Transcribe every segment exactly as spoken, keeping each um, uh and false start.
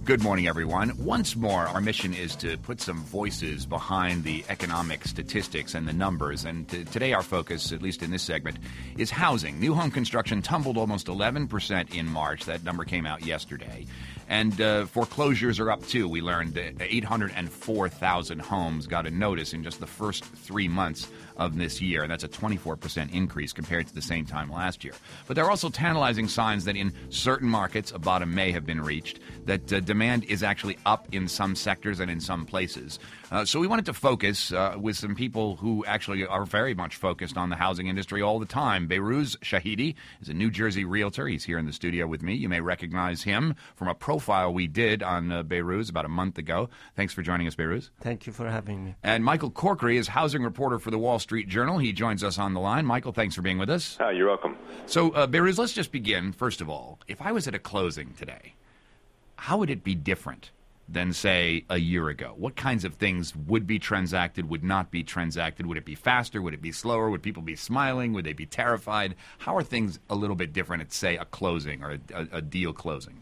Good morning, everyone. Once more, our mission is to put some voices behind the economic statistics and the numbers. And t- today our focus, at least in this segment, is housing. New home construction tumbled almost eleven percent in March. That number came out yesterday. And uh, foreclosures are up, too. We learned that eight hundred four thousand homes got a notice in just the first three months of this year. And that's a twenty-four percent increase compared to the same time last year. But there are also tantalizing signs that in certain markets, a bottom may have been reached, that uh, demand is actually up in some sectors and in some places. Uh, so we wanted to focus uh, with some people who actually are very much focused on the housing industry all the time. Behrooz Shahidi is a New Jersey realtor. He's here in the studio with me. You may recognize him from a profile we did on uh, Behrooz about a month ago. Thanks for joining us, Behrooz. Thank you for having me. And Michael Corkery is housing reporter for the Wall Street Journal. He joins us on the line. Michael, thanks for being with us. Oh, you're welcome. So, uh, Behrooz, let's just begin. First of all, if I was at a closing today, how would it be different than, say, a year ago? What kinds of things would be transacted, would not be transacted? Would it be faster? Would it be slower? Would people be smiling? Would they be terrified? How are things a little bit different at, say, a closing or a, a, a deal closing?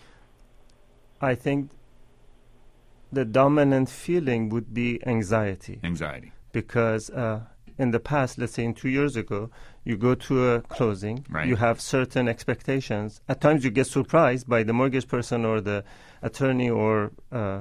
I think the dominant feeling would be anxiety. Anxiety. Because uh, in the past, let's say in two years ago, you go to a closing, right. You have certain expectations. At times you get surprised by the mortgage person or the attorney or uh,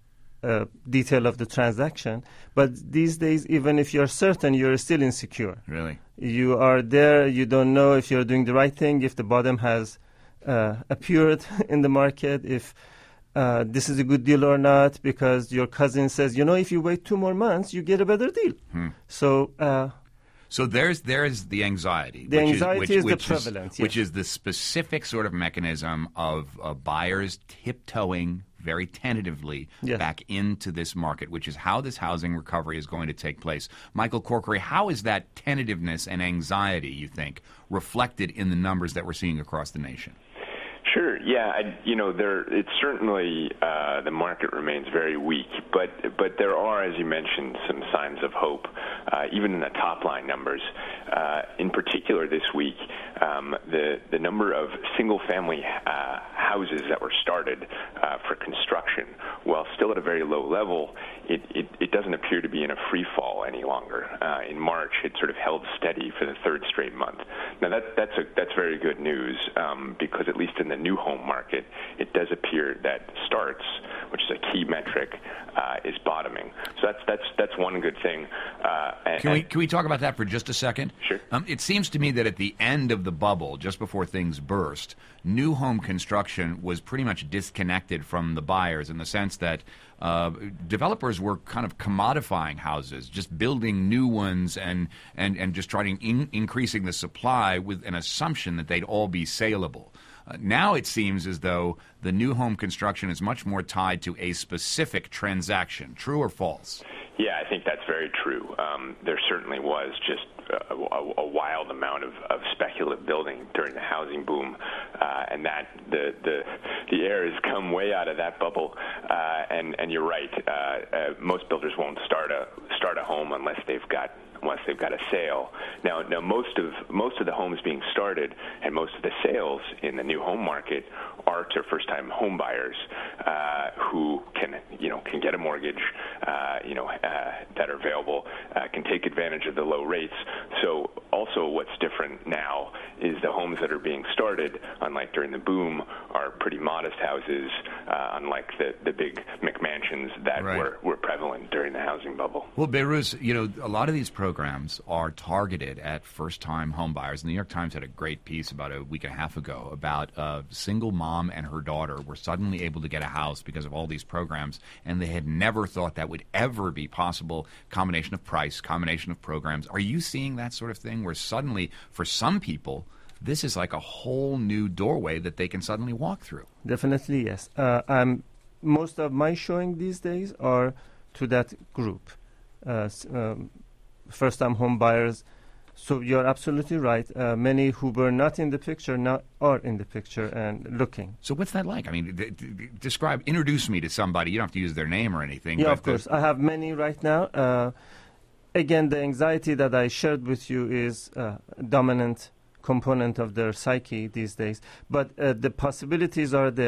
uh, detail of the transaction. But these days, even if you're certain, you're still insecure. Really? You are there, you don't know if you're doing the right thing, if the bottom has uh, appeared in the market, if uh, this is a good deal or not, because your cousin says, you know, if you wait two more months, you get a better deal. Hmm. So... Uh, So there's there's the anxiety. The which anxiety is, which, is which the prevalence, is, which yes. is the specific sort of mechanism of uh, buyers tiptoeing very tentatively yes. back into this market, which is how this housing recovery is going to take place. Michael Corkery, how is that tentativeness and anxiety, you think, reflected in the numbers that we're seeing across the nation? Sure. Yeah. I, you know, there. It's certainly uh, the market remains very weak, but but there are, as you mentioned, some signs of hope, uh, even in the top line numbers. Uh, in particular, this week, um, the the number of single family uh, houses that were started uh, for construction, while still at a very low level, it, it, it doesn't appear to be in a free fall any longer. Uh, in March, it sort of held steady for the third straight month. Now that that's a that's very good news um, because at least in the new home market, it does appear that starts, which is a key metric, uh, is bottoming. So that's that's that's one good thing. Uh, and, can we can we talk about that for just a second? Sure. Um, it seems to me that at the end of the bubble, just before things burst, new home construction was pretty much disconnected from the buyers in the sense that uh, developers were kind of commodifying houses, just building new ones and and and just trying in, increasing the supply with an assumption that they'd all be saleable. Uh, now it seems as though the new home construction is much more tied to a specific transaction. True or false? Yeah, I think that's very true. Um, there certainly was just a, a, a wild amount of, of speculative building during the housing boom, uh, and that the, the the air has come way out of that bubble. Uh, and and you're right. Uh, uh, most builders won't start a start a home unless they've got. Once they've got a sale. Now, now most of most of the homes being started and most of the sales in the new home market are to first-time home buyers uh, who can, you know, can get a mortgage, uh, you know, uh, that are available, uh, can take advantage of the low rates. So, also, what's different now is the homes that are being started, unlike during the boom, are pretty modest houses, uh, unlike the the big McMansions that right. were were prevalent during the housing bubble. Well, Behrooz, you know, a lot of these programs programs are targeted at first-time home buyers. The New York Times had a great piece about a week and a half ago about a single mom and her daughter were suddenly able to get a house because of all these programs, and they had never thought that would ever be possible. Combination of price, combination of programs. Are you seeing that sort of thing where suddenly, for some people, this is like a whole new doorway that they can suddenly walk through? Definitely, yes. Uh, um, most of my showing these days are to that group. Uh, um, first-time home buyers. So you're absolutely right. Uh, many who were not in the picture now are in the picture and looking. So what's that like? I mean, d- d- describe, introduce me to somebody. You don't have to use their name or anything. Yeah, but of course. I have many right now. Uh, again, the anxiety that I shared with you is uh, dominant component of their psyche these days. But uh, the possibilities are there.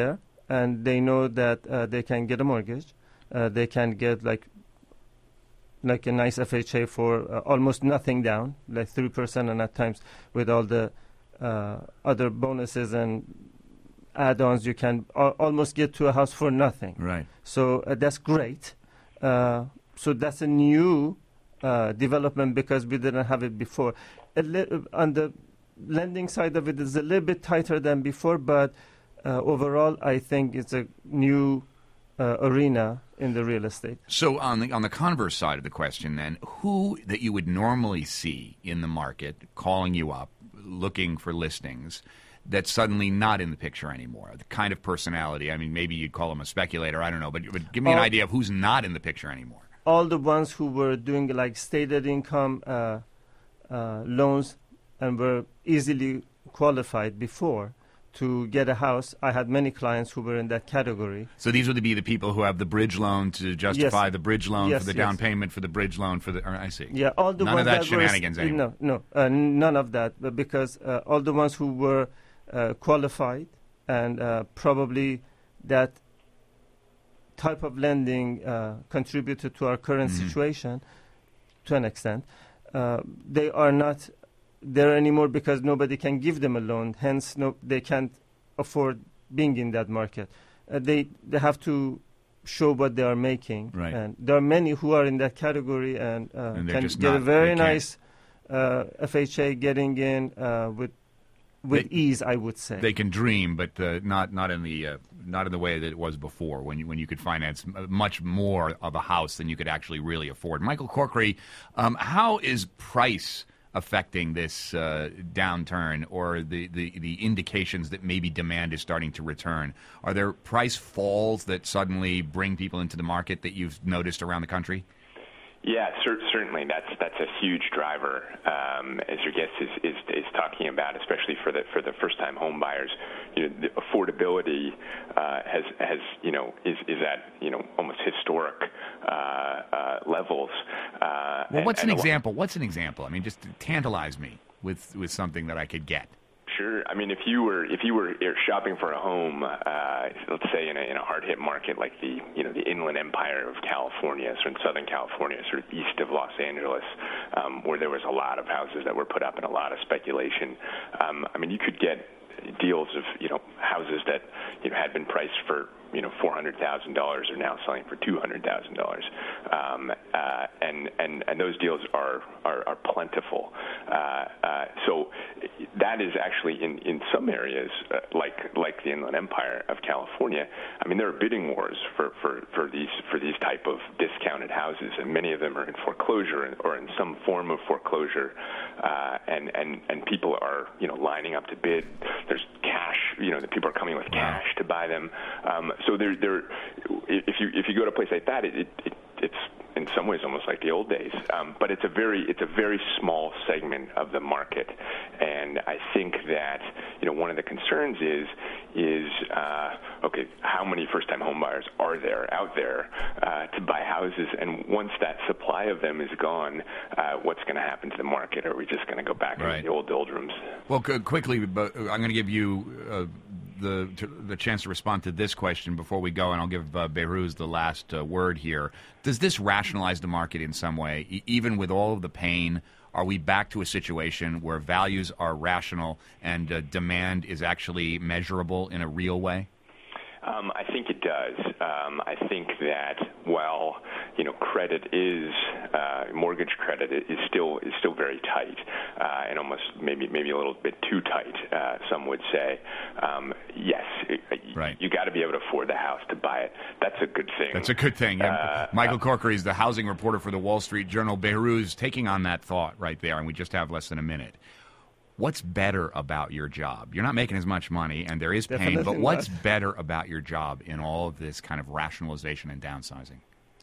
and they know that uh, they can get a mortgage. Uh, they can get like like a nice F H A for uh, almost nothing down, like three percent, and at times with all the uh, other bonuses and add-ons, you can al- almost get to a house for nothing. Right. So uh, that's great. Uh, so that's a new uh, development because we didn't have it before. A li- on the lending side of it is a little bit tighter than before, but uh, overall, I think it's a new uh, arena in the real estate. So on the on the converse side of the question, then, who that you would normally see in the market calling you up, looking for listings, that's suddenly not in the picture anymore? The kind of personality, I mean, maybe you'd call them a speculator, I don't know, but, but give me an All, idea of who's not in the picture anymore. All the ones who were doing like stated income uh, uh, loans and were easily qualified before to get a house. I had many clients who were in that category. So these would be the people who have the bridge loan to justify Yes. the bridge loan Yes, for the yes. down payment for the bridge loan for the. Or I see. Yeah, all the none ones of that, that shenanigans were, anymore. No, no, uh, none of that. But because uh, all the ones who were uh, qualified and uh, probably that type of lending uh, contributed to our current Mhm. situation to an extent. Uh, they are not there anymore because nobody can give them a loan. Hence, no, they can't afford being in that market. Uh, they they have to show what they are making. Right. And there are many who are in that category and, uh, And they're can just get not- a very they can't. nice uh, F H A getting in uh, with with They- ease, I would say. They can dream, but uh, not not in the uh, not in the way that it was before, when you when you could finance m- much more of a house than you could actually really afford. Michael Corkery, um, how is price affecting this uh, downturn, or the, the, the indications that maybe demand is starting to return? Are there price falls that suddenly bring people into the market that you've noticed around the country? Yeah, cer- certainly. That's that's a huge driver, um, as your guest is, is is talking about, especially for the for the first time home buyers. You know, the affordability uh, has has you know is is at you know almost historic uh, uh, levels. Uh, Well, and- what's an and a lo- example? What's an example? I mean, just tantalize me with with something that I could get. Sure. I mean, if you were if you were shopping for a home, uh, let's say in a, in a hard hit market like the you know the Inland Empire of California, so in Southern California, sort of east of Los Angeles, um, where there was a lot of houses that were put up and a lot of speculation. Um, I mean, you could get deals of you know houses that you know had been priced for you know four hundred thousand dollars are now selling for two hundred thousand dollars, um, uh, and and and those deals are are, are plentiful. Uh, uh, so that is actually in in some areas uh, like like the Inland Empire of California. I mean, there are bidding wars for for for these for these type of discounted houses, and many of them are in foreclosure or in some form of foreclosure, uh, and and and people are you know lining up to bid. There's cash, you know, the people are coming with cash to buy them. Um, so there, there, if you if you go to a place like that, it, it, it it's in some ways almost like the old days. Um, but it's a very it's a very small segment of the market, and I think that you know one of the concerns is is uh, okay, how many first-time home buyers are there out there uh, to buy houses, and once that supply of them is gone, uh, what's going to happen to the market? Are we just going to go back Right. into the old doldrums? Well, c- quickly, but I'm going to give you uh, the to, the chance to respond to this question before we go, and I'll give uh, Behrooz the last uh, word here. Does this rationalize the market in some way, e- even with all of the pain? Are we back to a situation where values are rational and uh, demand is actually measurable in a real way? Um, I think it does. Um, I think that while you know credit is uh, mortgage credit is still is still very tight, uh, and almost maybe maybe a little bit too tight. Uh, some would say, um, yes, it, Right. you got to be able to afford the house to buy it. That's a good thing. That's a good thing. Yeah. Uh, Michael Corkery is the housing reporter for the Wall Street Journal. Behrooz taking on that thought right there, and we just have less than a minute. What's better about your job? You're not making as much money, and there is pain, Definitely but what's not. better about your job in all of this kind of rationalization and downsizing?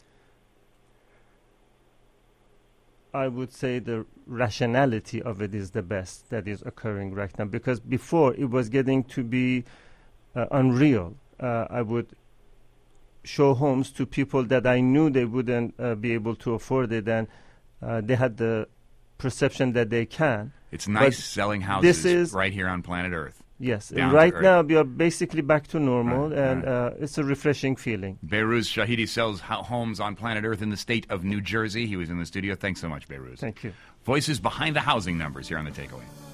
I would say the rationality of it is the best that is occurring right now, because before it was getting to be uh, unreal. Uh, I would show homes to people that I knew they wouldn't uh, be able to afford it, and uh, they had the perception that they can. It's nice But selling houses this is- right here on planet Earth. Yes, down right to earth. now we are basically back to normal, Right, and right. Uh, it's a refreshing feeling. Behrooz Shahidi sells ho- homes on planet Earth in the state of New Jersey. He was in the studio. Thanks so much, Behrooz. Thank you. Voices behind the housing numbers here on The Takeaway.